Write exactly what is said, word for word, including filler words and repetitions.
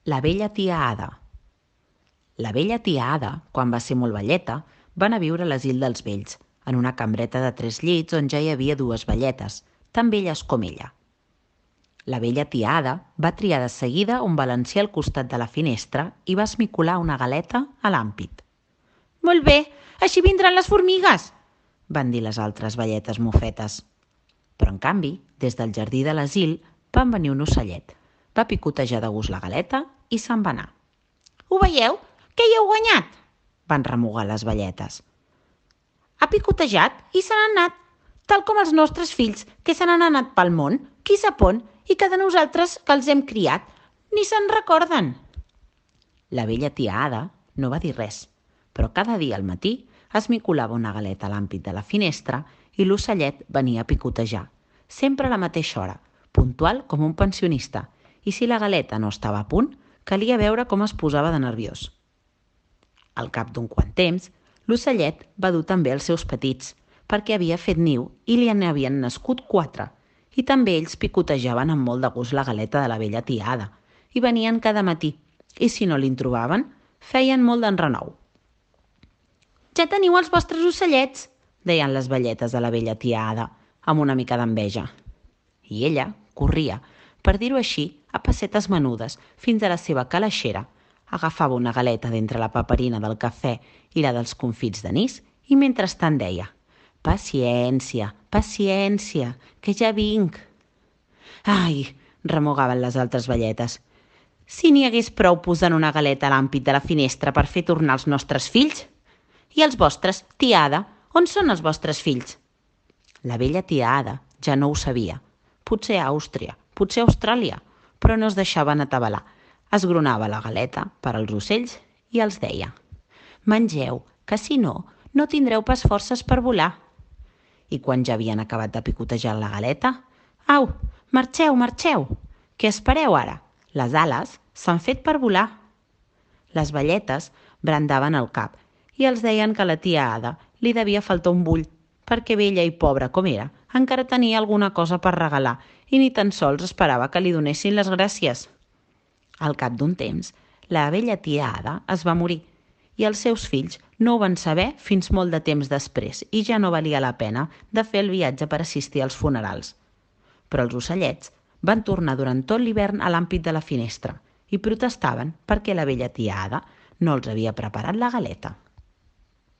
La vella tia Ada. La vella tia Ada, quan va ser molt velleta, va anar a viure a l'asil dels vells, en una cambreta de tres llits on ja hi havia dues velletes, tan velles com ella. La vella tia Ada va triar de seguida un valencià al costat de la finestra i va esmicolar una galeta a l'àmpit. «Molt bé, així vindran les formigues!», van dir les altres velletes mofetes. Però, en canvi, des del jardí de l'asil van venir un ocellet. Va picotejar de gust la galeta i se'n va anar. «Ho veieu? Què hi heu guanyat?», van remugar les velletes. «Ha picotejat i se n'ha anat, tal com els nostres fills, que se n'han anat pel món, qui sap on, i que de nosaltres, que els hem criat, ni se'n recorden». La vella tia Ada no va dir res, però cada dia al matí esmicolava una galeta a l'àmpit de la finestra i l'ocellet venia a picotejar, sempre a la mateixa hora, puntual com un pensionista, i si la galeta no estava a punt, calia veure com es posava de nerviós. Al cap d'un quant temps, l'ocellet va dur també els seus petits, perquè havia fet niu i li n'havien nascut quatre, i també ells picotejaven amb molt de gust la galeta de la vella tia Ada, i venien cada matí, i si no li'n trobaven, feien molt d'enrenou. «Ja teniu els vostres ocellets», deien les velletes de la vella tia Ada, amb una mica d'enveja. I ella corria, per dir-ho així, a pessetes menudes, fins a la seva calaixera, agafava una galeta d'entre la paperina del cafè i la dels confits d'anís i mentrestant deia: «Paciència, paciència, que ja vinc». «Ai», remugaven les altres velletes, «si n'hi hagués prou posant una galeta a l'àmpit de la finestra per fer tornar els nostres fills. I els vostres, tia Ada, on són els vostres fills?» La vella tia Ada ja no ho sabia. Potser a Àustria, potser a Austràlia, però no es deixaven atabalar. Esgronava la galeta per als ocells i els deia: «Mengeu, que si no, no tindreu pas forces per volar». I quan ja havien acabat de picotejar la galeta: «Au, marxeu, marxeu! Què espereu ara? Les ales s'han fet per volar». Les velletes brandaven el cap i els deien que a la tia Ada li devia faltar un bull, perquè vella i pobra com era, encara tenia alguna cosa per regalar i ni tan sols esperava que li donessin les gràcies. Al cap d'un temps, la vella tia Ada es va morir i els seus fills no ho van saber fins molt de temps després i ja no valia la pena de fer el viatge per assistir als funerals. Però els ocellets van tornar durant tot l'hivern a l'àmpit de la finestra i protestaven perquè la vella tia Ada no els havia preparat la galeta.